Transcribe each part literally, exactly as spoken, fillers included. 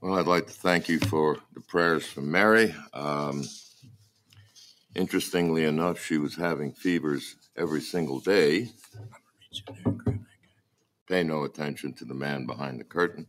Well, I'd like to thank you for the prayers for Mary. Um, interestingly enough, she was having fevers every single day. Pay no attention to the man behind the curtain.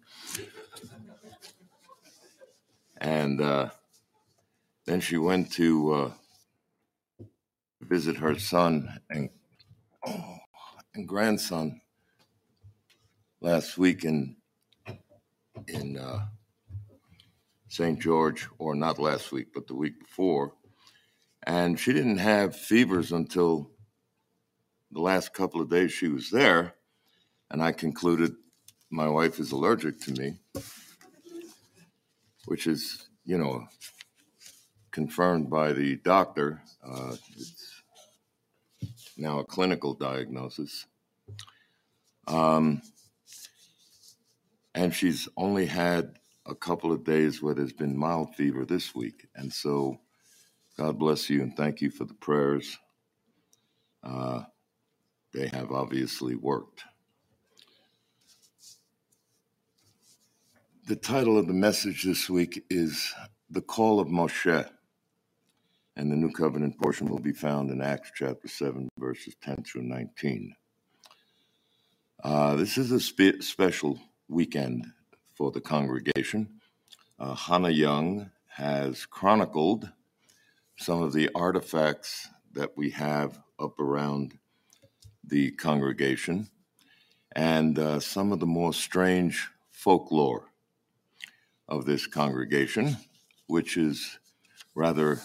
And uh, then she went to uh, visit her son and, oh, and grandson last week in, in uh, Saint George, or not last week, but the week before. And she didn't have fevers until the last couple of days she was there. And I concluded my wife is allergic to me, which is, you know, confirmed by the doctor. Uh, it's now a clinical diagnosis. Um, and she's only had a couple of days where there's been mild fever this week. And so God bless you and thank you for the prayers. Uh, they have obviously worked. The title of the message this week is The Call of Moshe, and the New Covenant portion will be found in Acts chapter seven, verses ten through nineteen. Uh, this is a spe- special weekend for the congregation. Uh, Hannah Young has chronicled some of the artifacts that we have up around the congregation and uh, some of the more strange folklore of this congregation, which is rather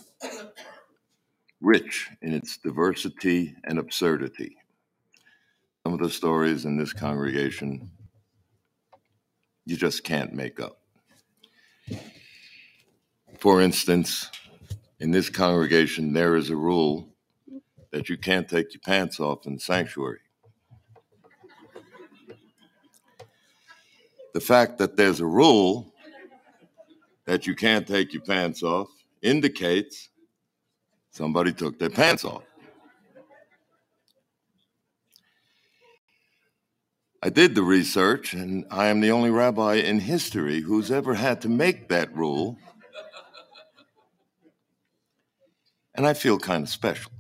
rich in its diversity and absurdity. Some of the stories in this congregation you just can't make up. For instance, in this congregation, there is a rule that you can't take your pants off in the sanctuary. The fact that there's a rule that you can't take your pants off indicates somebody took their pants off. I did the research, and I am the only rabbi in history who's ever had to make that rule, and I feel kind of special.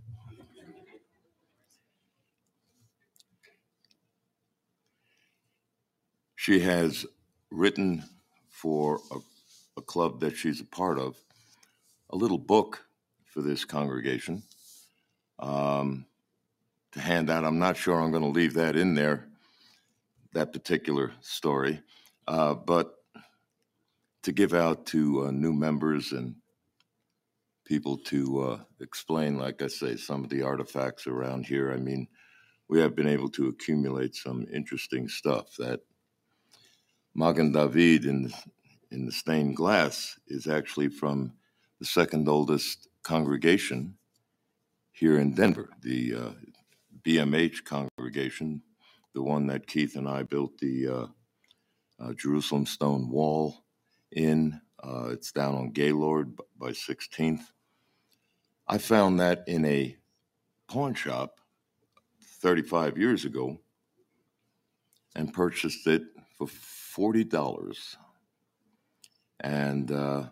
She has written for a, a club that she's a part of, a little book for this congregation um, to hand out. I'm not sure I'm going to leave that in there, that particular story, uh, but to give out to uh, new members and people to uh, explain, like I say, some of the artifacts around here. I mean, we have been able to accumulate some interesting stuff. That Magen David in, in the stained glass is actually from the second oldest congregation here in Denver, the uh, B M H congregation, the one that Keith and I built the uh, uh, Jerusalem Stone Wall in. Uh, it's down on Gaylord by sixteenth. I found that in a pawn shop thirty-five years ago and purchased it for forty dollars. And uh,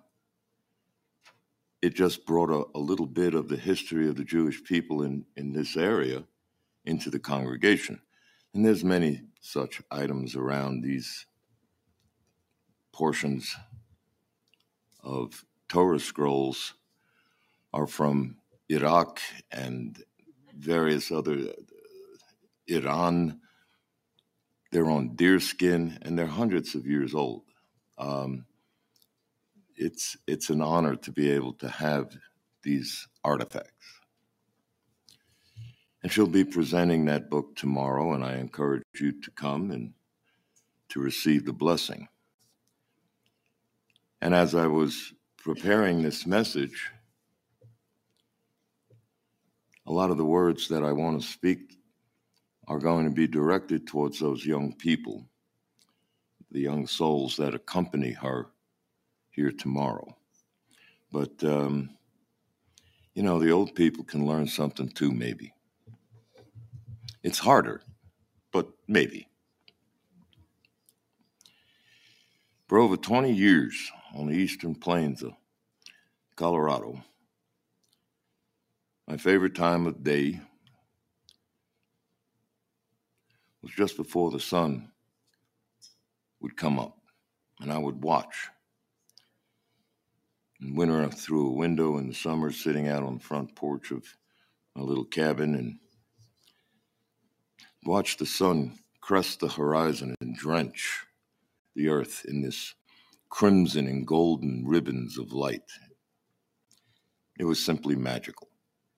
it just brought a, a little bit of the history of the Jewish people in, in this area into the congregation. And there's many such items around. These portions of Torah scrolls are from Iraq and various other, Iran. They're on deerskin, and they're hundreds of years old. Um, it's it's an honor to be able to have these artifacts. And she'll be presenting that book tomorrow, and I encourage you to come and to receive the blessing. And as I was preparing this message, a lot of the words that I want to speak are going to be directed towards those young people, the young souls that accompany her here tomorrow. But, um, you know, the old people can learn something too, maybe. It's harder, but maybe. For over twenty years on the eastern plains of Colorado, my favorite time of day was just before the sun would come up, and I would watch. In winter, through a window, in the summer, sitting out on the front porch of my little cabin and watch the sun crest the horizon and drench the earth in this crimson and golden ribbons of light. It was simply magical.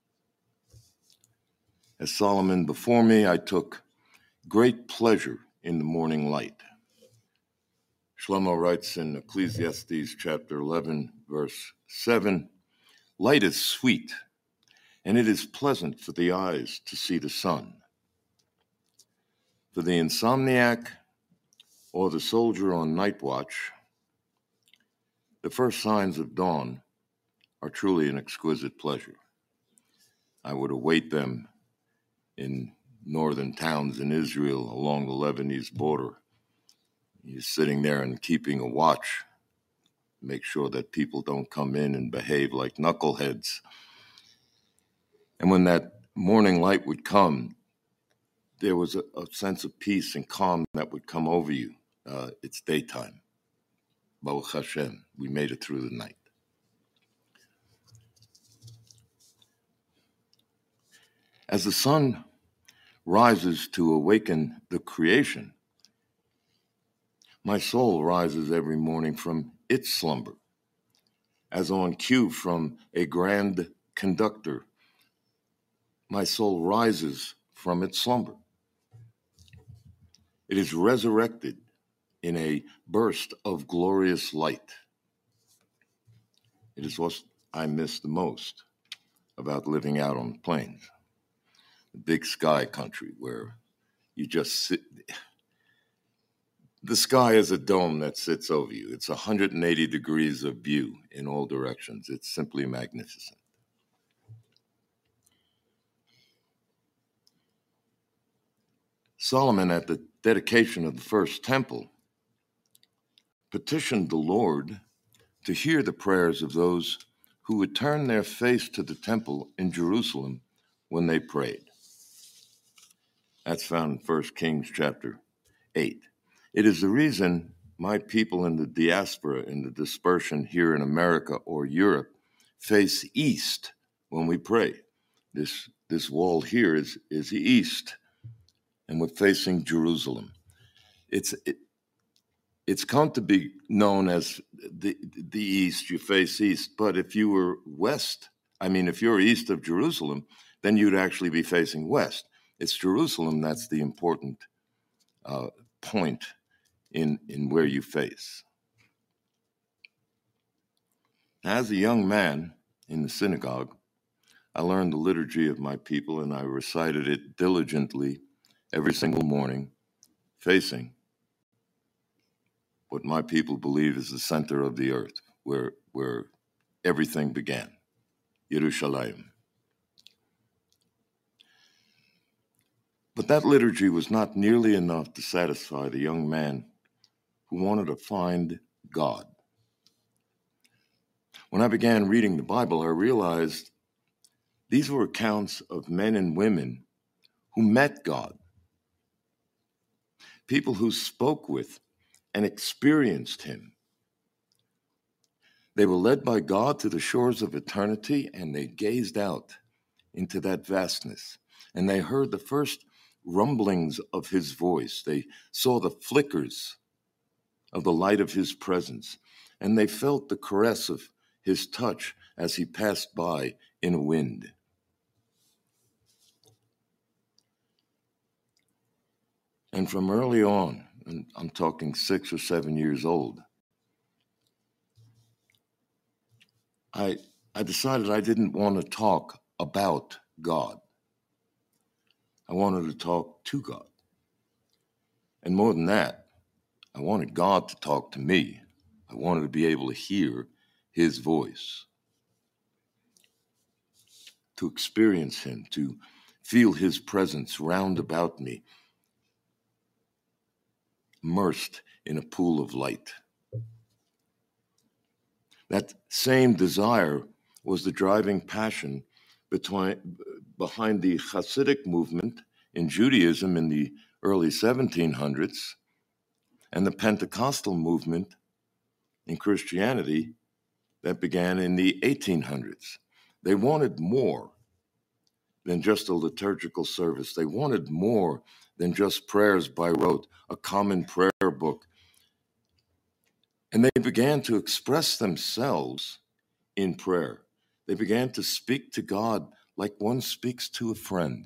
As Solomon before me, I took great pleasure in the morning light. Shlomo writes in Ecclesiastes chapter eleven, verse seven, light is sweet, and it is pleasant for the eyes to see the sun. For the insomniac or the soldier on night watch, the first signs of dawn are truly an exquisite pleasure. I would await them in northern towns in Israel along the Lebanese border. He's sitting there and keeping a watch, make sure that people don't come in and behave like knuckleheads. And when that morning light would come, there was a, a sense of peace and calm that would come over you. Uh, it's daytime. Baruch Hashem, we made it through the night. As the sun rises to awaken the creation, my soul rises every morning from its slumber, as on cue from a grand conductor. My soul rises from its slumber. It is resurrected in a burst of glorious light. It is what I miss the most about living out on the plains, the big sky country where you just sit. The sky is a dome that sits over you. It's one hundred eighty degrees of view in all directions. It's simply magnificent. Solomon, at the dedication of the first temple, petitioned the Lord to hear the prayers of those who would turn their face to the temple in Jerusalem when they prayed. That's found in First Kings chapter eight. It is the reason my people in the diaspora, in the dispersion here in America or Europe, face east when we pray. This, this wall here is, is the east, and we're facing Jerusalem. It's it, it's come to be known as the, the east, you face east, but if you were west, I mean, if you're east of Jerusalem, then you'd actually be facing west. It's Jerusalem that's the important uh, point in, in where you face. As a young man in the synagogue, I learned the liturgy of my people and I recited it diligently every single morning, facing what my people believe is the center of the earth, where, where everything began, Yerushalayim. But that liturgy was not nearly enough to satisfy the young man who wanted to find God. When I began reading the Bible, I realized these were accounts of men and women who met God, people who spoke with and experienced him. They were led by God to the shores of eternity, and they gazed out into that vastness, and they heard the first rumblings of his voice. They saw the flickers of the light of his presence, and they felt the caress of his touch as he passed by in a wind. And from early on, and I'm talking six or seven years old, I, I decided I didn't want to talk about God. I wanted to talk to God. And more than that, I wanted God to talk to me. I wanted to be able to hear his voice, to experience him, to feel his presence round about me, immersed in a pool of light. That same desire was the driving passion between, behind the Hasidic movement in Judaism in the early seventeen hundreds and the Pentecostal movement in Christianity that began in the eighteen hundreds. They wanted more than just a liturgical service. They wanted more than just prayers by rote, a common prayer book. And they began to express themselves in prayer. They began to speak to God like one speaks to a friend.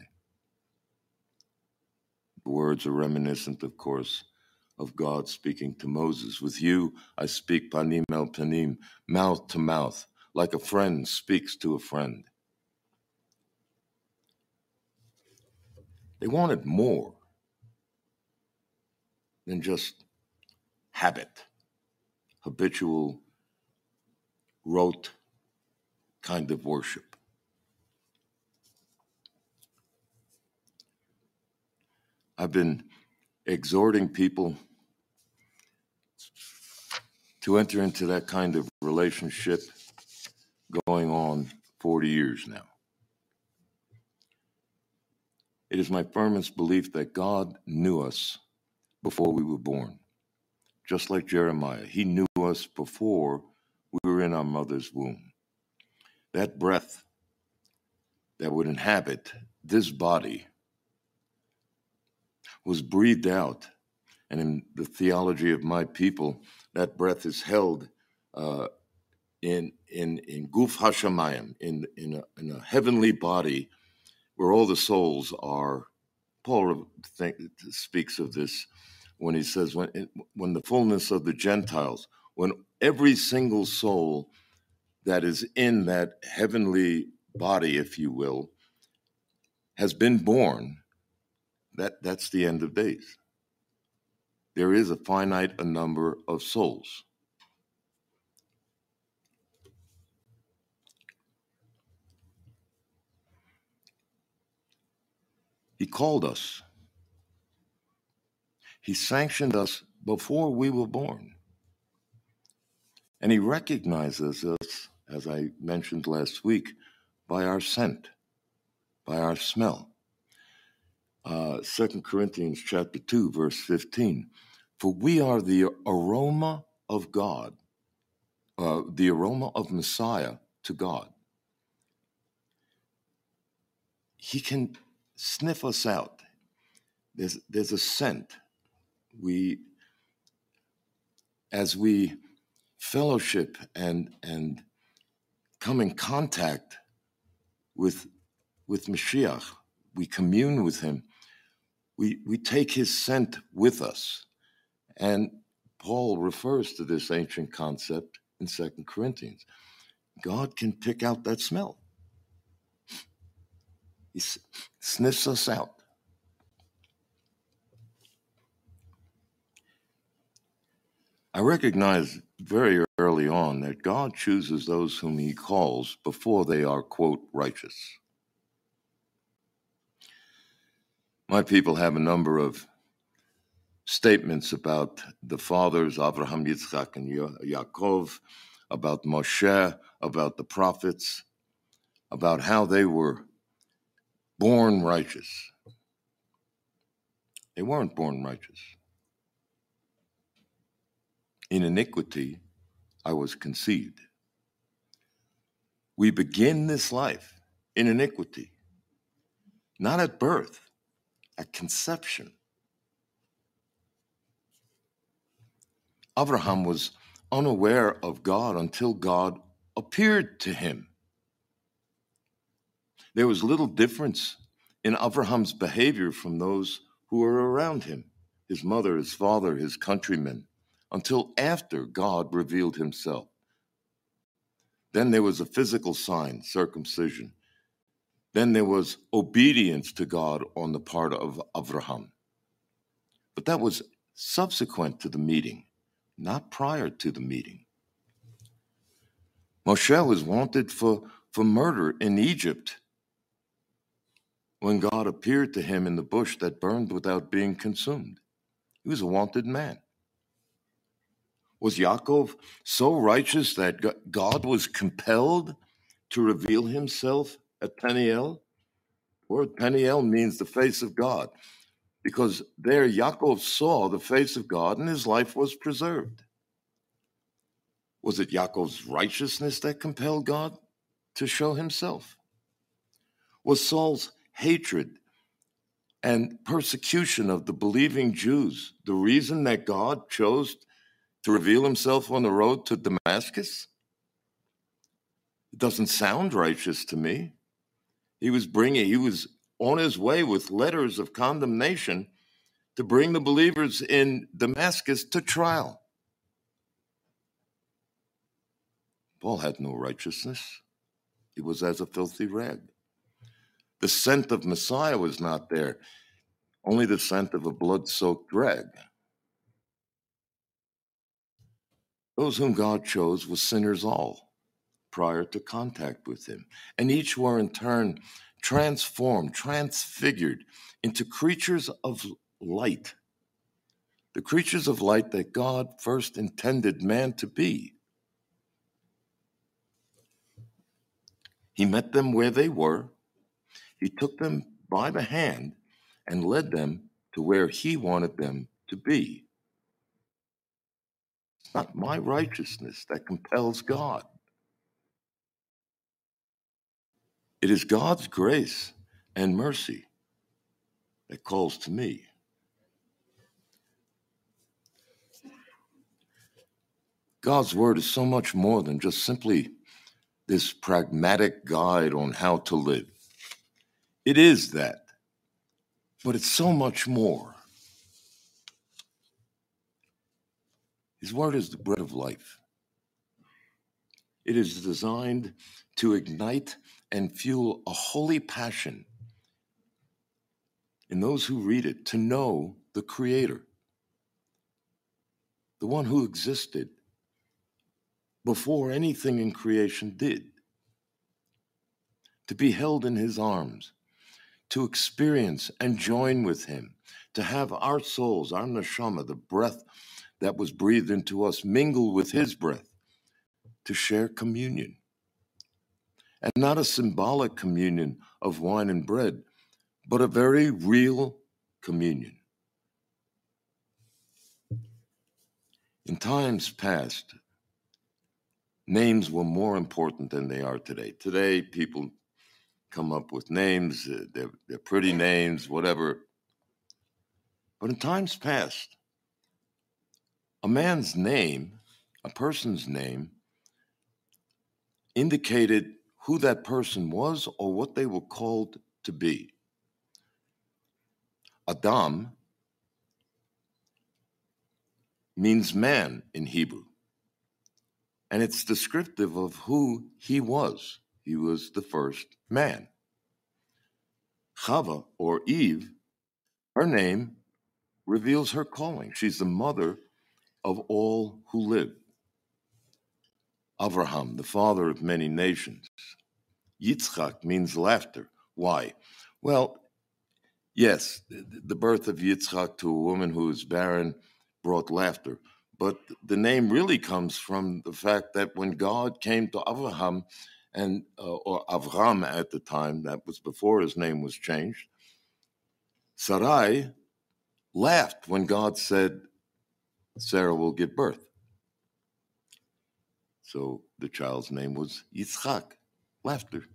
The words are reminiscent, of course, of God speaking to Moses. With you, I speak panim el panim, mouth to mouth, like a friend speaks to a friend. They wanted more than just habit, habitual, rote kind of worship. I've been exhorting people to enter into that kind of relationship going on forty years now. It is my firmest belief that God knew us before we were born. Just like Jeremiah, he knew us before we were in our mother's womb. That breath that would inhabit this body was breathed out. And in the theology of my people, that breath is held uh, in in in Guf Hashamayim, in in a, in a heavenly body, where all the souls are. Paul think, speaks of this when he says, when when the fullness of the Gentiles, when every single soul that is in that heavenly body, if you will, has been born, that that's the end of days. There is a finite a number of souls. He called us. He sanctioned us before we were born. And he recognizes us, as I mentioned last week, by our scent, by our smell. Uh, Second Corinthians chapter two, verse fifteen. For we are the aroma of God, uh, the aroma of Messiah to God. He can sniff us out. There's, there's a scent. We, as we fellowship and and come in contact with with Mashiach, we commune with him. We we take his scent with us, and Paul refers to this ancient concept in Second Corinthians. God can pick out that smell. He sniffs us out. I recognize very early on that God chooses those whom he calls before they are, quote, righteous. My people have a number of statements about the fathers, Abraham, Yitzchak, and Yaakov, about Moshe, about the prophets, about how they were born righteous. They weren't born righteous. In iniquity, I was conceived. We begin this life in iniquity, not at birth, at conception. Abraham was unaware of God until God appeared to him. There was little difference in Abraham's behavior from those who were around him, his mother, his father, his countrymen, until after God revealed himself. Then there was a physical sign, circumcision. Then there was obedience to God on the part of Abraham. But that was subsequent to the meeting, not prior to the meeting. Moshe was wanted for, for murder in Egypt when God appeared to him in the bush that burned without being consumed. He was a wanted man. Was Yaakov so righteous that God was compelled to reveal himself at Peniel? The word Peniel means the face of God, because there Yaakov saw the face of God and his life was preserved. Was it Yaakov's righteousness that compelled God to show himself? Was Saul's hatred and persecution of the believing Jews the reason that God chose to reveal himself on the road to Damascus? It doesn't sound righteous to me. He was bringing, he was on his way with letters of condemnation to bring the believers in Damascus to trial. Paul had no righteousness. He was as a filthy rag. The scent of Messiah was not there, only the scent of a blood-soaked rag. Those whom God chose were sinners all prior to contact with him, and each were in turn transformed, transfigured into creatures of light, the creatures of light that God first intended man to be. He met them where they were. He took them by the hand and led them to where he wanted them to be. It's not my righteousness that compels God. It is God's grace and mercy that calls to me. God's word is so much more than just simply this pragmatic guide on how to live. It is that, but it's so much more. His word is the bread of life. It is designed to ignite and fuel a holy passion in those who read it, to know the Creator, the one who existed before anything in creation did, to be held in his arms, to experience and join with him, to have our souls, our neshama, the breath that was breathed into us, mingle with his breath, to share communion. And not a symbolic communion of wine and bread, but a very real communion. In times past, names were more important than they are today. Today, people come up with names, uh, they're, they're pretty names, whatever. But in times past, a man's name, a person's name, indicated who that person was or what they were called to be. Adam means man in Hebrew, and it's descriptive of who he was. He was the first man. Chava, or Eve, her name reveals her calling. She's the mother of all who live. Avraham, the father of many nations. Yitzchak means laughter. Why? Well, yes, the birth of Yitzchak to a woman who is barren brought laughter. But the name really comes from the fact that when God came to Avraham, and uh, or Avram at the time, that was before his name was changed, Sarai laughed when God said, Sarah will give birth. So the child's name was Yitzchak, laughter.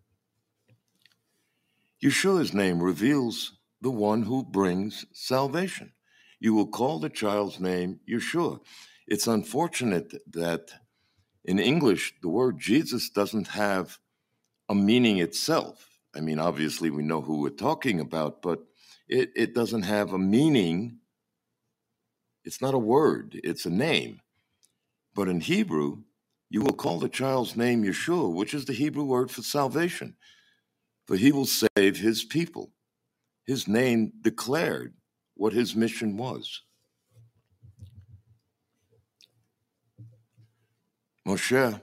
Yeshua's name reveals the one who brings salvation. You will call the child's name Yeshua. It's unfortunate that in English, the word Jesus doesn't have a meaning itself. I mean, obviously we know who we're talking about, but it, it doesn't have a meaning. It's not a word, it's a name. But in Hebrew, you will call the child's name Yeshua, which is the Hebrew word for salvation, for he will save his people. His name declared what his mission was. Moshe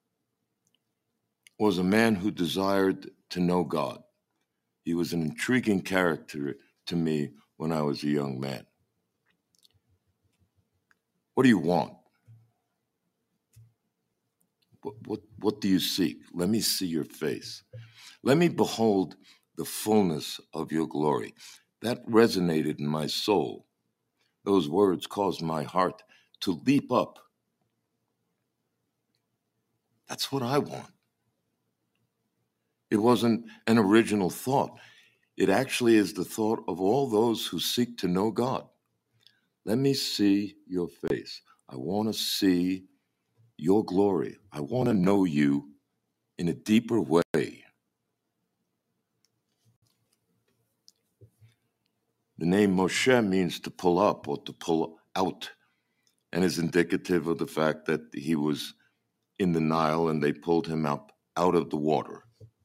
was a man who desired to know God. He was an intriguing character to me when I was a young man. What do you want? What, what, what do you seek? Let me see your face. Let me behold the fullness of your glory. That resonated in my soul. Those words caused my heart to leap up. That's what I want. It wasn't an original thought. It actually is the thought of all those who seek to know God. Let me see your face. I want to see your glory. I want to know you in a deeper way. The name Moshe means to pull up or to pull out, and is indicative of the fact that he was in the Nile and they pulled him up out of the water.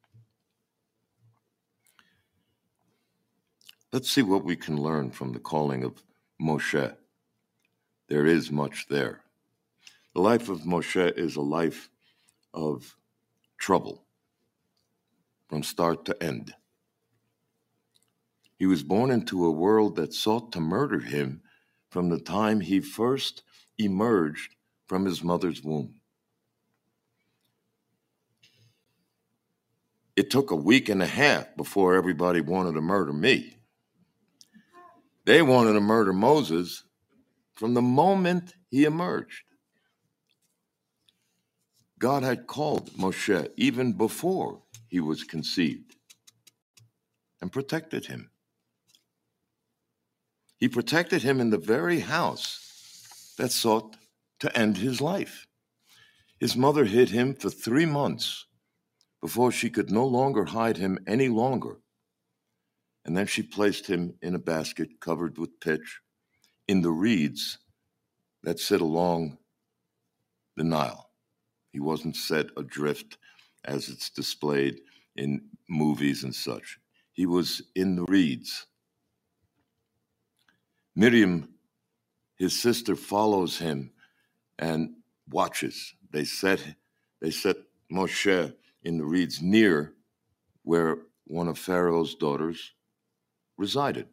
Let's see what we can learn from the calling of Moshe. There is much there. The life of Moshe is a life of trouble from start to end. He was born into a world that sought to murder him from the time he first emerged from his mother's womb. It took a week and a half before everybody wanted to murder me. They wanted to murder Moses from the moment he emerged. God had called Moshe even before he was conceived and protected him. He protected him in the very house that sought to end his life. His mother hid him for three months before she could no longer hide him any longer. And then she placed him in a basket covered with pitch in the reeds that sit along the Nile. He wasn't set adrift as it's displayed in movies and such. He was in the reeds. Miriam, his sister, follows him and watches. They set, they set Moshe in the reeds near where one of Pharaoh's daughters resided.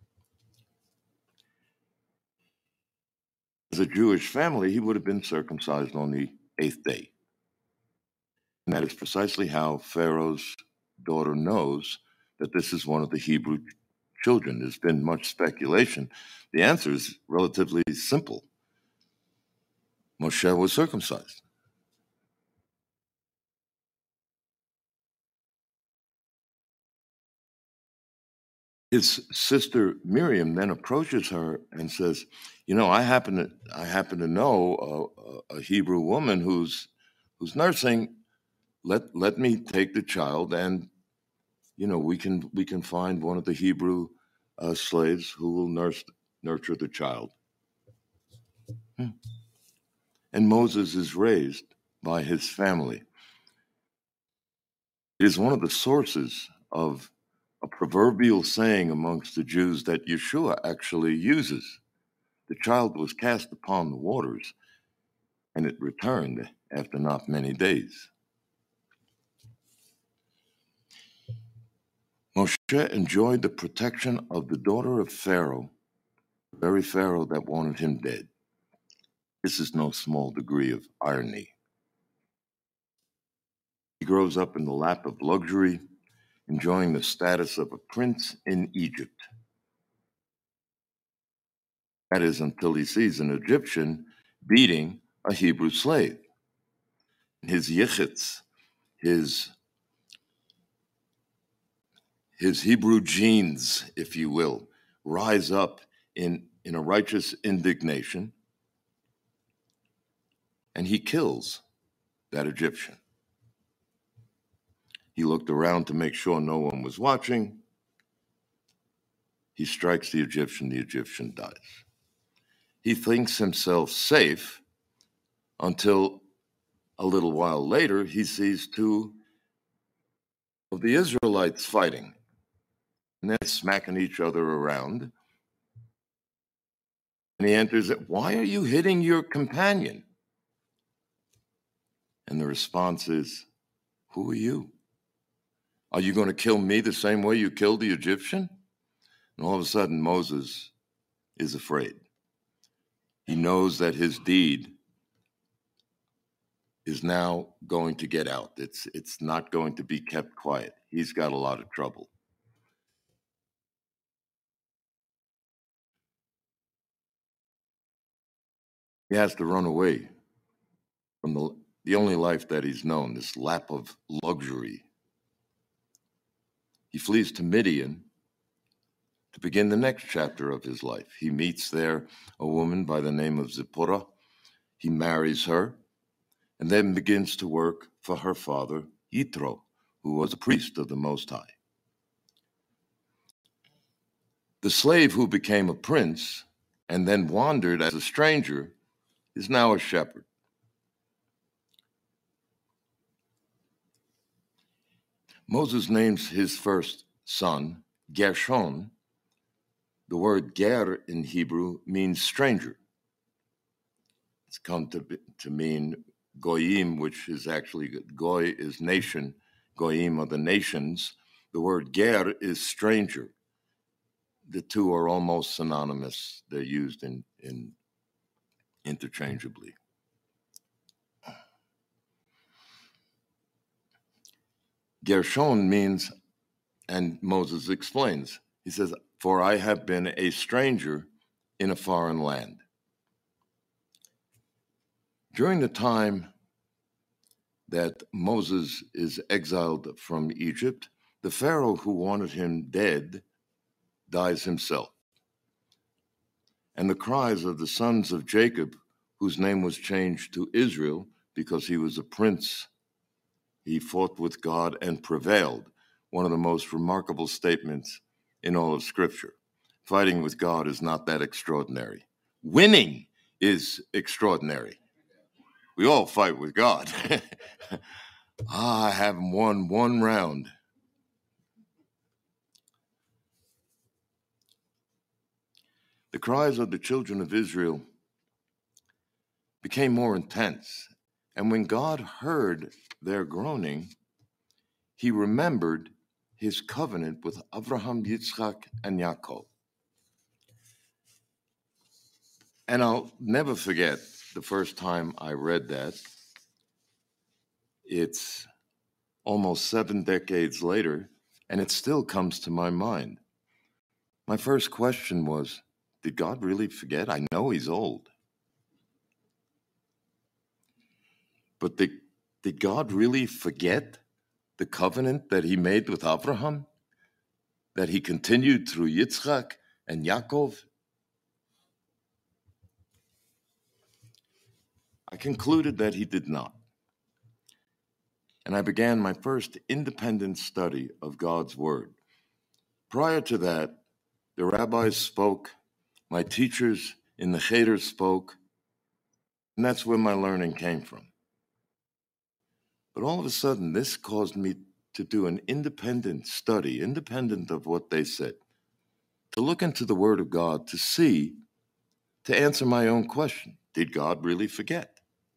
As a Jewish family, he would have been circumcised on the eighth day. And that is precisely how Pharaoh's daughter knows that this is one of the Hebrew children. There's been much speculation. The answer is relatively simple. Moshe was circumcised. His sister Miriam then approaches her and says, "You know, I happen to I happen to know a, a Hebrew woman who's who's nursing. Let let me take the child, and you know we can we can find one of the Hebrew uh, slaves who will nurse nurture the child." Hmm. And Moses is raised by his family. It is one of the sources of a proverbial saying amongst the Jews that Yeshua actually uses. The child was cast upon the waters, and it returned after not many days. Moshe enjoyed the protection of the daughter of Pharaoh, the very Pharaoh that wanted him dead. This is no small degree of irony. He grows up in the lap of luxury, enjoying the status of a prince in Egypt. That is until he sees an Egyptian beating a Hebrew slave. His yichitz, his, his Hebrew genes, if you will, rise up in, in a righteous indignation, and he kills that Egyptian. He looked around to make sure no one was watching. He strikes the Egyptian, the Egyptian dies. He thinks himself safe until a little while later he sees two of the Israelites fighting, and they're smacking each other around. And he enters it, "Why are you hitting your companion?" And the response is, "Who are you? Are you going to kill me the same way you killed the Egyptian?" And all of a sudden, Moses is afraid. He knows that his deed is now going to get out. It's, it's not going to be kept quiet. He's got a lot of trouble. He has to run away from the, the only life that he's known, this lap of luxury. He flees to Midian to begin the next chapter of his life. He meets there a woman by the name of Zipporah. He marries her and then begins to work for her father, Yitro, who was a priest of the Most High. The slave who became a prince and then wandered as a stranger is now a shepherd. Moses names his first son Gershon. The word ger in Hebrew means stranger. It's come to, to mean goyim, which is actually, goy is nation, goyim are the nations. The word ger is stranger. The two are almost synonymous. They're used in, in interchangeably. Gershon means, and Moses explains, he says, for I have been a stranger in a foreign land. During the time that Moses is exiled from Egypt, the Pharaoh who wanted him dead dies himself. And the cries of the sons of Jacob, whose name was changed to Israel because he was a prince, he fought with God and prevailed, one of the most remarkable statements in all of Scripture. Fighting with God is not that extraordinary. Winning is extraordinary. We all fight with God. I haven't won one round. The cries of the children of Israel became more intense. And when God heard their groaning, he remembered his covenant with Abraham, Yitzchak, and Yaakov. And I'll never forget the first time I read that. It's almost seven decades later, and it still comes to my mind. My first question was, did God really forget? I know he's old. But did, did God really forget the covenant that he made with Abraham? That he continued through Yitzchak and Yaakov? I concluded that he did not. And I began my first independent study of God's word. Prior to that, the rabbis spoke, my teachers in the cheder spoke, and that's where my learning came from. But all of a sudden, this caused me to do an independent study, independent of what they said, to look into the Word of God, to see, to answer my own question. Did God really forget?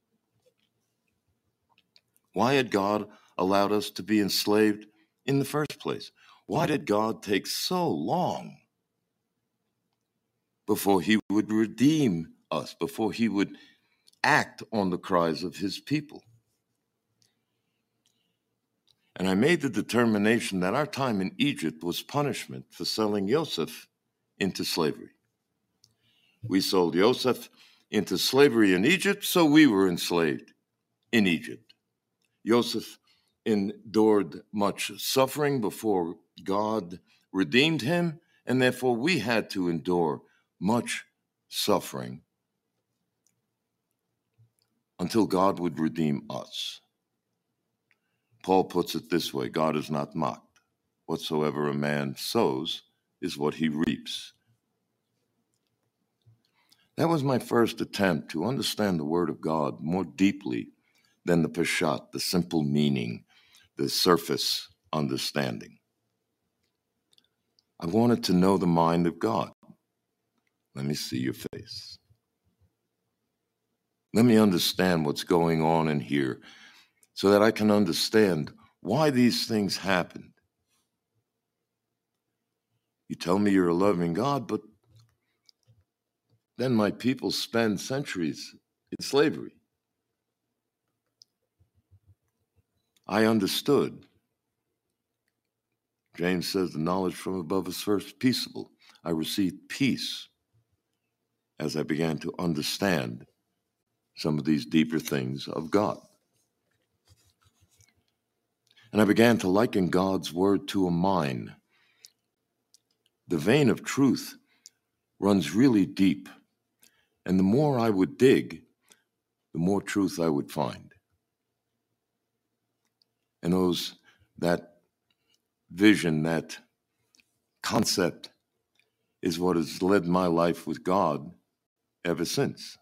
Why had God allowed us to be enslaved in the first place? Why did God take so long before he would redeem us, before he would act on the cries of his people? And I made the determination that our time in Egypt was punishment for selling Joseph into slavery. We sold Joseph into slavery in Egypt, so we were enslaved in Egypt. Joseph endured much suffering before God redeemed him, and therefore we had to endure much suffering until God would redeem us. Paul puts it this way, God is not mocked. Whatsoever a man sows is what he reaps. That was my first attempt to understand the Word of God more deeply than the Peshat, the simple meaning, the surface understanding. I wanted to know the mind of God. Let me see your face. Let me understand what's going on in here so that I can understand why these things happened. You tell me you're a loving God, but then my people spend centuries in slavery. I understood. James says the knowledge from above is first peaceable. I received peace as I began to understand some of these deeper things of God. And I began to liken God's word to a mine. The vein of truth runs really deep, and the more I would dig, the more truth I would find. And those, that vision, that concept is what has led my life with God ever since.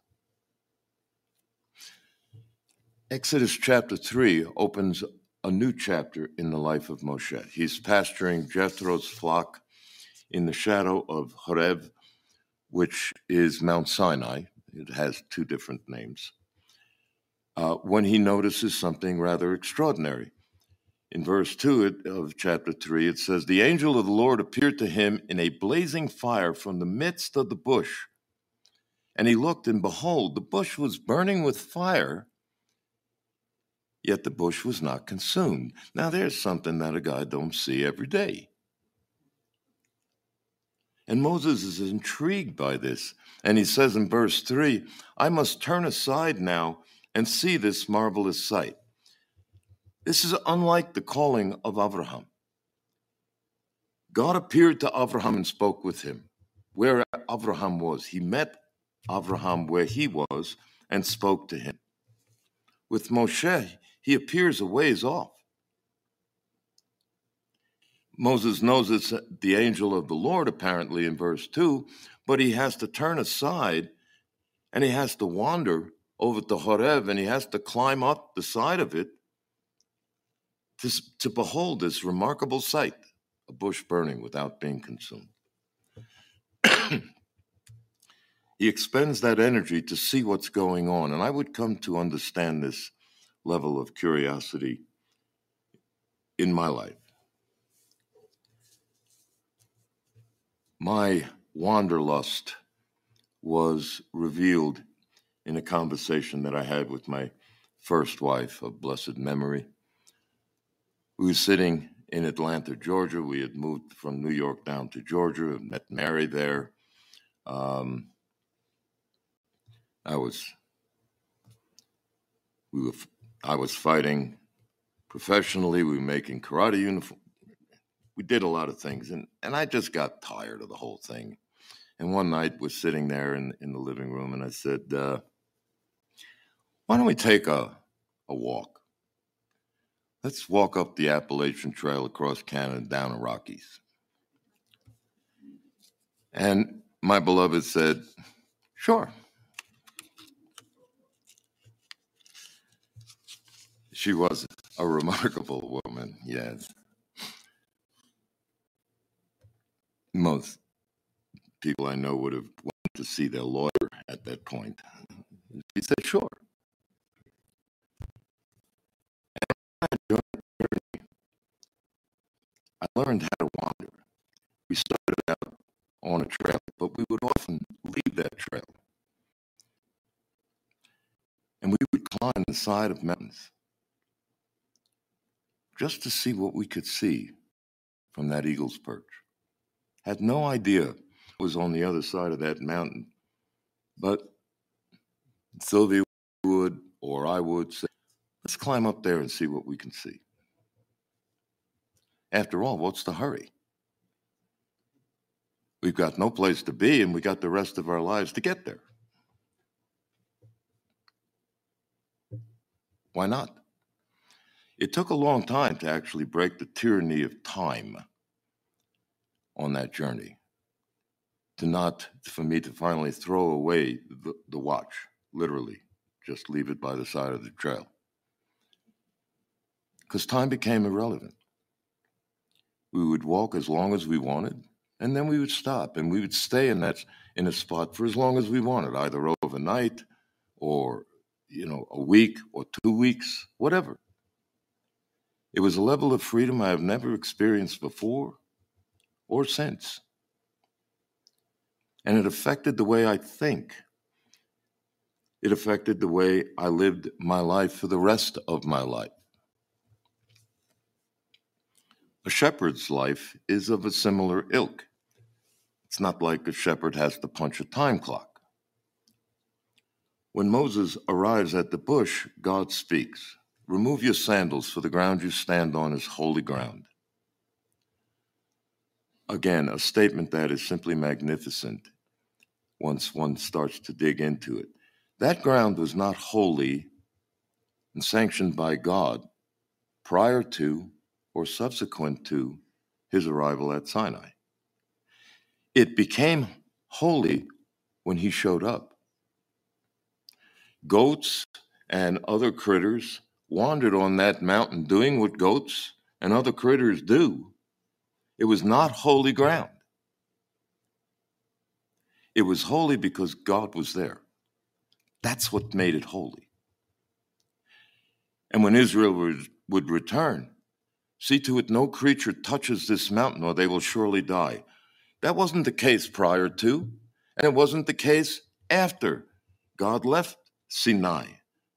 Exodus chapter three opens a new chapter in the life of Moshe. He's pasturing Jethro's flock in the shadow of Horeb, which is Mount Sinai. It has two different names. Uh, when he notices something rather extraordinary. In verse two of chapter three, it says, "The angel of the Lord appeared to him in a blazing fire from the midst of the bush. And he looked, and behold, the bush was burning with fire, yet the bush was not consumed." Now there's something that a guy don't see every day. And Moses is intrigued by this. And he says in verse three, "I must turn aside now and see this marvelous sight." This is unlike the calling of Abraham. God appeared to Abraham and spoke with him where Abraham was. He met Abraham where he was and spoke to him. With Moshe, he appears a ways off. Moses knows it's the angel of the Lord, apparently, in verse two, but he has to turn aside and he has to wander over to Horeb and he has to climb up the side of it to, to behold this remarkable sight, a bush burning without being consumed. He expends that energy to see what's going on, and I would come to understand this level of curiosity in my life. My wanderlust was revealed in a conversation that I had with my first wife of blessed memory. We were sitting in Atlanta, Georgia. We had moved from New York down to Georgia, met Mary there. Um, I was, we were, I was fighting professionally. We were making karate uniforms. We did a lot of things, and, and I just got tired of the whole thing. And one night we're sitting there in, in the living room, and I said, uh, why don't we take a, a walk? Let's walk up the Appalachian Trail across Canada down the Rockies. And my beloved said, sure. She was a remarkable woman, yes. Most people I know would have wanted to see their lawyer at that point. She said, sure. And I learned how to wander. We started out on a trail, but we would often leave that trail. And we would climb the side of mountains just to see what we could see from that eagle's perch. Had no idea it was on the other side of that mountain, but Sylvia would, or I would say, let's climb up there and see what we can see. After all, what's the hurry? We've got no place to be, and we got the rest of our lives to get there. Why not? It took a long time to actually break the tyranny of time on that journey, to not, for me to finally throw away the, the watch, literally, just leave it by the side of the trail. Because time became irrelevant. We would walk as long as we wanted, and then we would stop, and we would stay in that in a spot for as long as we wanted, either overnight or, you know, a week or two weeks, whatever. It was a level of freedom I have never experienced before or since. And it affected the way I think. It affected the way I lived my life for the rest of my life. A shepherd's life is of a similar ilk. It's not like a shepherd has to punch a time clock. When Moses arrives at the bush, God speaks, "Remove your sandals, for the ground you stand on is holy ground." Again, a statement that is simply magnificent once one starts to dig into it. That ground was not holy and sanctioned by God prior to or subsequent to his arrival at Sinai. It became holy when he showed up. Goats and other critters wandered on that mountain doing what goats and other critters do. It was not holy ground. It was holy because God was there. That's what made it holy. And when Israel would, would return, "See to it no creature touches this mountain, or they will surely die." That wasn't the case prior to, and it wasn't the case after God left Sinai.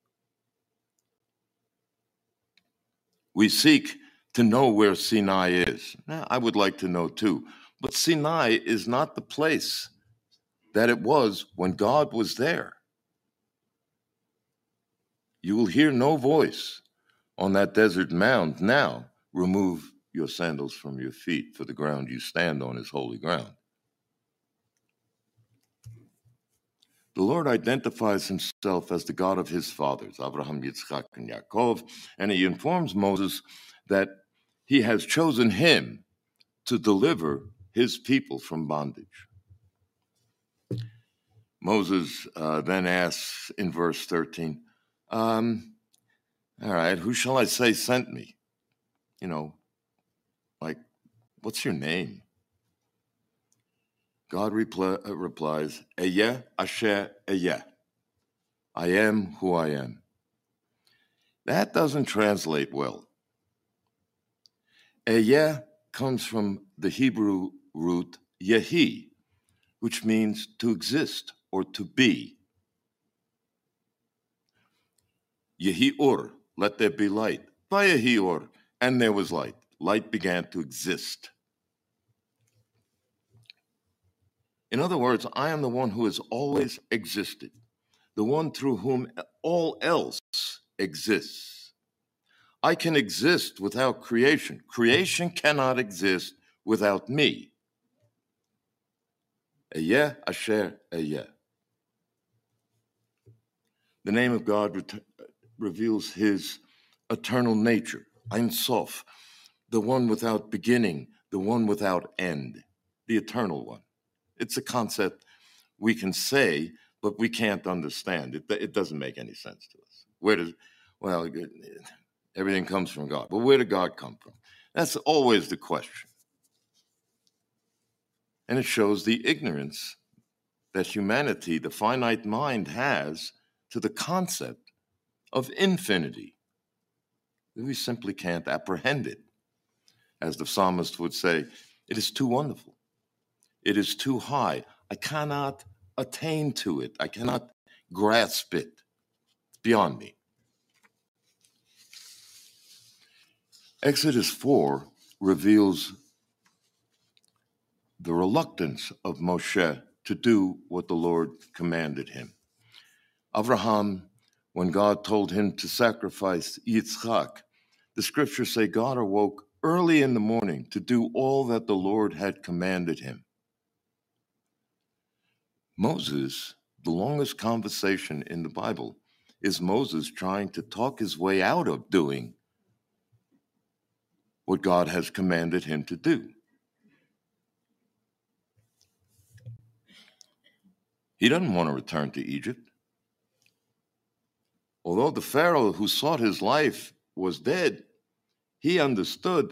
We seek to know where Sinai is. Now, I would like to know too, but Sinai is not the place that it was when God was there. You will hear no voice on that desert mound now. Remove your sandals from your feet, for the ground you stand on is holy ground. The Lord identifies himself as the God of his fathers, Abraham, Yitzchak, and Yaakov, and he informs Moses that he has chosen him to deliver his people from bondage. Moses uh, then asks in verse thirteen, um, all right, who shall I say sent me? You know, like, what's your name? God repl- uh, replies, Eyeh Asher Eyeh. I am who I am. That doesn't translate well. Eyeh comes from the Hebrew root yehi, which means to exist or to be. Yehi or, let there be light. Vayehi or, and there was light. Light began to exist. In other words, I am the one who has always existed, the one through whom all else exists. I can exist without creation. Creation cannot exist without me. Eyeh Asher Eyeh. The name of God re- reveals his eternal nature, Ein Sof, the one without beginning, the one without end, the eternal one. It's a concept we can say, but we can't understand. It, it doesn't make any sense to us. Where does, well, everything comes from God. But where did God come from? That's always the question. And it shows the ignorance that humanity, the finite mind, has to the concept of infinity. We simply can't apprehend it. As the psalmist would say, it is too wonderful. It is too high. I cannot attain to it. I cannot grasp it. It's beyond me. Exodus four reveals the reluctance of Moshe to do what the Lord commanded him. Abraham, when God told him to sacrifice Yitzchak, the scriptures say God awoke early in the morning to do all that the Lord had commanded him. Moses, the longest conversation in the Bible, is Moses trying to talk his way out of doing what God has commanded him to do. He doesn't want to return to Egypt. Although the Pharaoh who sought his life was dead, he understood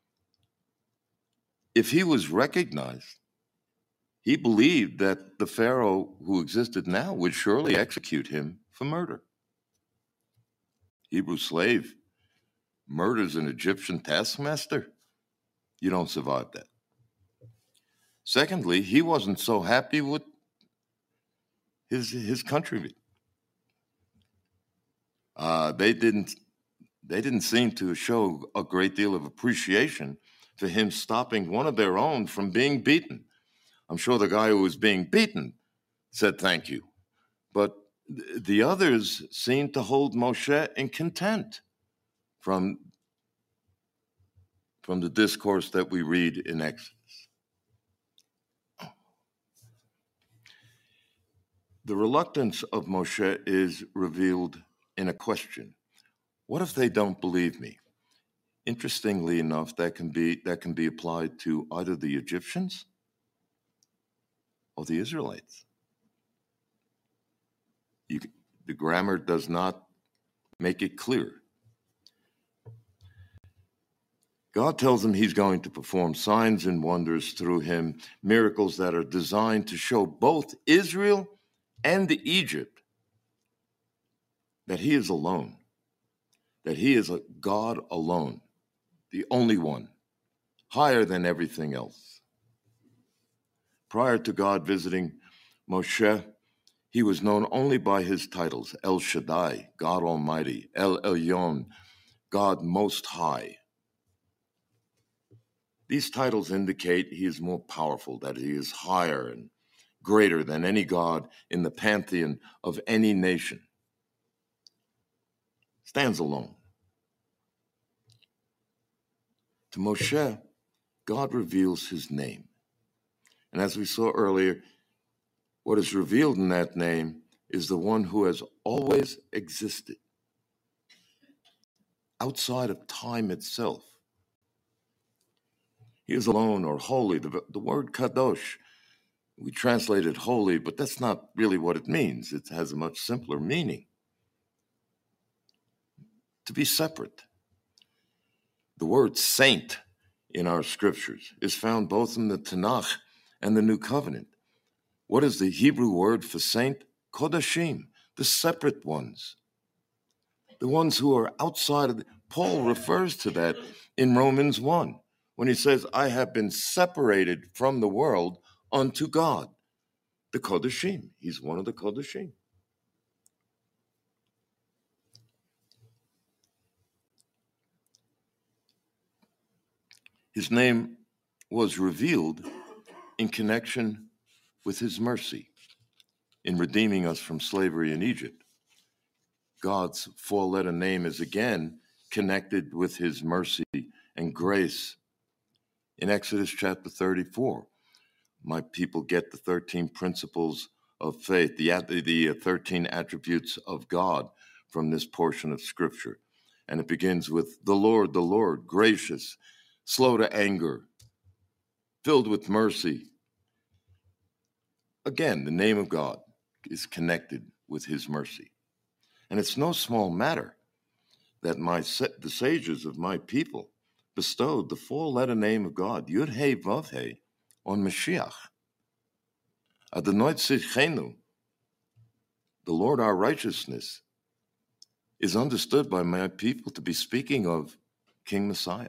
if he was recognized, he believed that the Pharaoh who existed now would surely execute him for murder. Hebrew slave murders an Egyptian taskmaster. You don't survive that. Secondly, he wasn't so happy with his his countrymen. Uh, they didn't they didn't seem to show a great deal of appreciation for him stopping one of their own from being beaten. I'm sure the guy who was being beaten said thank you. But the others seemed to hold Moshe in contempt from, from the discourse that we read in Exodus. The reluctance of Moshe is revealed in a question. What if they don't believe me? Interestingly enough, that can be, that can be applied to either the Egyptians or the Israelites. You, the grammar does not make it clear. God tells him he's going to perform signs and wonders through him, miracles that are designed to show both Israel and Egypt that he is alone, that he is a God alone, the only one, higher than everything else. Prior to God visiting Moshe, he was known only by his titles, El Shaddai, God Almighty, El Elyon, God Most High. These titles indicate he is more powerful, that he is higher and greater than any god in the pantheon of any nation. Stands alone. To Moshe, God reveals his name. And as we saw earlier, what is revealed in that name is the one who has always existed, outside of time itself. He is alone or holy. The, the word kadosh, we translate it holy, but that's not really what it means. It has a much simpler meaning. To be separate. The word saint in our scriptures is found both in the Tanakh and the New Covenant. What is the Hebrew word for saint? Kodashim, the separate ones. The ones who are outside of the, Paul refers to that in Romans one, when he says, I have been separated from the world unto God. The Kodashim, he's one of the Kodashim. His name was revealed in connection with his mercy in redeeming us from slavery in Egypt. God's four-letter name is again connected with his mercy and grace. In Exodus chapter thirty-four, my people get the thirteen principles of faith, the, the thirteen attributes of God from this portion of Scripture. And it begins with the Lord, the Lord, gracious, slow to anger, filled with mercy. Again, the name of God is connected with his mercy. And it's no small matter that my the sages of my people bestowed the four-letter name of God, Yud-Heh Vav-Heh, on Mashiach. Adonai Tzidkenu, the Lord our righteousness, is understood by my people to be speaking of King Messiah.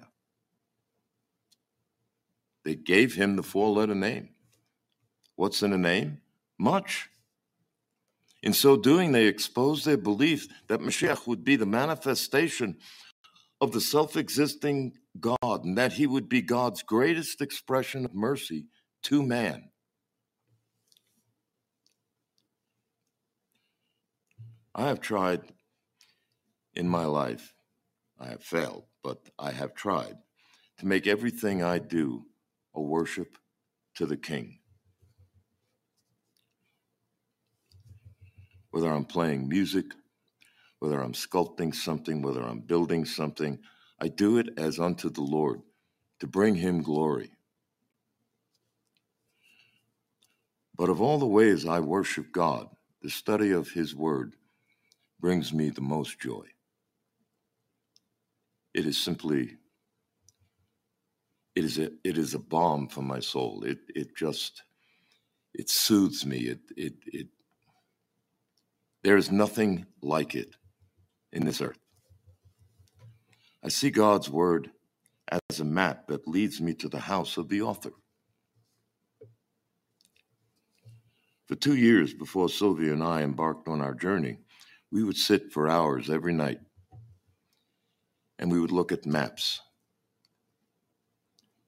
They gave him the four-letter name. What's in a name? Much. In so doing, they exposed their belief that Mashiach would be the manifestation of the self-existing God, and that he would be God's greatest expression of mercy to man. I have tried in my life, I have failed, but I have tried to make everything I do a worship to the King. Whether I'm playing music, whether I'm sculpting something, whether I'm building something, I do it as unto the Lord, to bring him glory. But of all the ways I worship God, the study of his word brings me the most joy. It is simply, it is a, it is a balm for my soul. It it just, it soothes me. It it it. There is nothing like it in this earth. I see God's word as a map that leads me to the house of the author. For two years before Sylvia and I embarked on our journey, we would sit for hours every night and we would look at maps.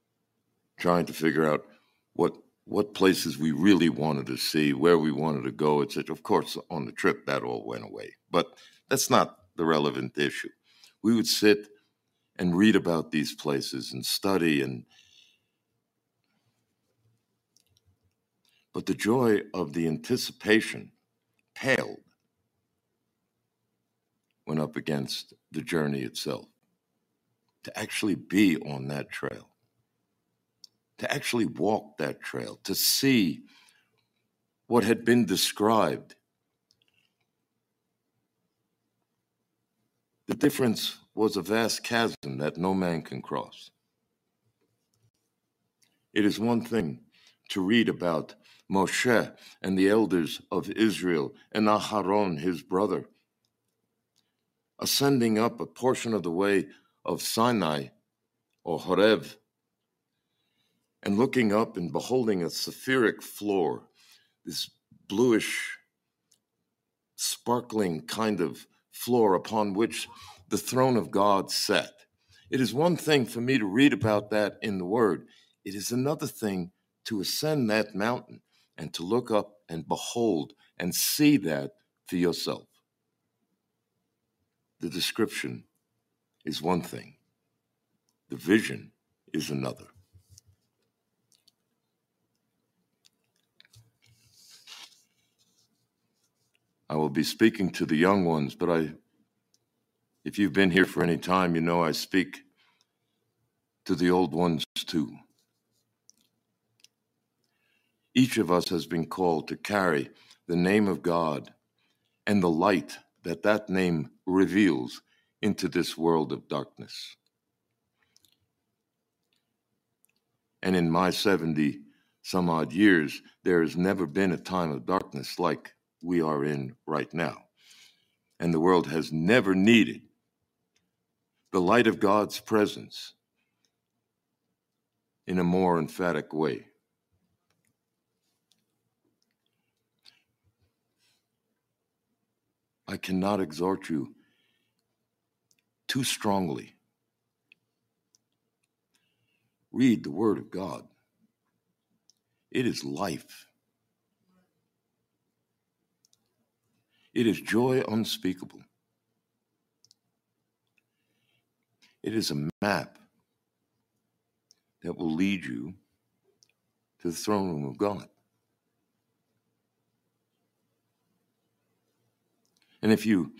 trying to figure out what what places we really wanted to see, where we wanted to go, et cetera. Of course, on the trip, that all went away. But that's not the relevant issue. We would sit and read about these places and study, and but the joy of the anticipation paled when up against the journey itself. To actually be on that trail, to actually walk that trail, to see what had been described. The difference was a vast chasm that no man can cross. It is one thing to read about Moshe and the elders of Israel and Aharon, his brother, ascending up a portion of the way of Sinai or Horeb, and looking up and beholding a sapphiric floor, this bluish, sparkling kind of floor upon which the throne of God sat. It is one thing for me to read about that in the Word. It is another thing to ascend that mountain and to look up and behold and see that for yourself. The description is one thing. The vision is another. I will be speaking to the young ones, but I, if you've been here for any time, you know I speak to the old ones too. Each of us has been called to carry the name of God and the light that that name reveals into this world of darkness. And in my seventy some odd years, there has never been a time of darkness like we are in right now. And the world has never needed the light of God's presence in a more emphatic way. I cannot exhort you too strongly. Read the Word of God. It is life. It is joy unspeakable. It is a map that will lead you to the throne room of God. And if you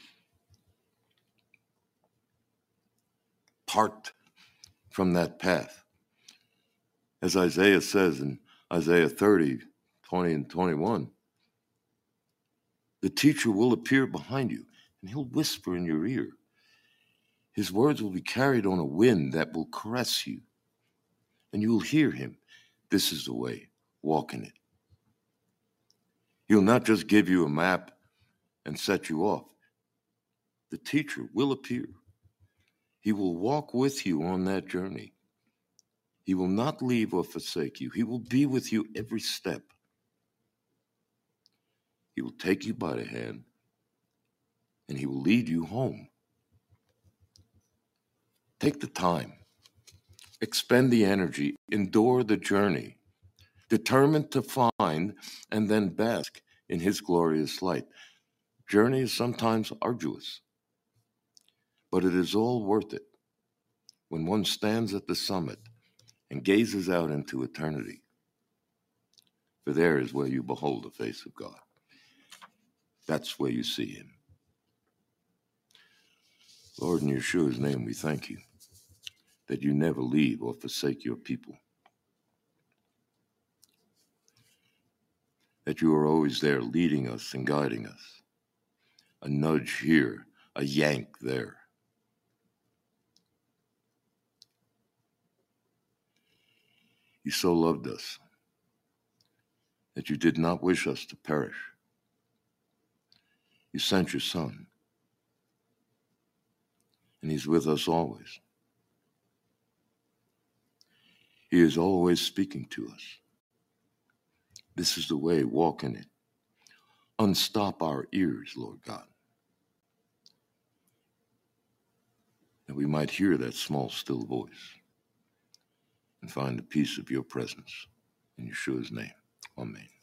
part from that path, as Isaiah says in Isaiah thirty, twenty and twenty-one, the teacher will appear behind you and he'll whisper in your ear. His words will be carried on a wind that will caress you, and you will hear him. This is the way, walk in it. He'll not just give you a map and set you off. The teacher will appear. He will walk with you on that journey. He will not leave or forsake you. He will be with you every step. He will take you by the hand, and he will lead you home. Take the time. Expend the energy. Endure the journey. Determined to find and then bask in his glorious light. Journey is sometimes arduous, but it is all worth it when one stands at the summit and gazes out into eternity. For there is where you behold the face of God. That's where you see him. Lord, in Yeshua's name, we thank you that you never leave or forsake your people. That you are always there leading us and guiding us. A nudge here, a yank there. You so loved us that you did not wish us to perish. You sent your Son, and he's with us always. He is always speaking to us. This is the way, walk in it. Unstop our ears, Lord God, that we might hear that small, still voice. and find the peace of your presence. In Yeshua's name, amen.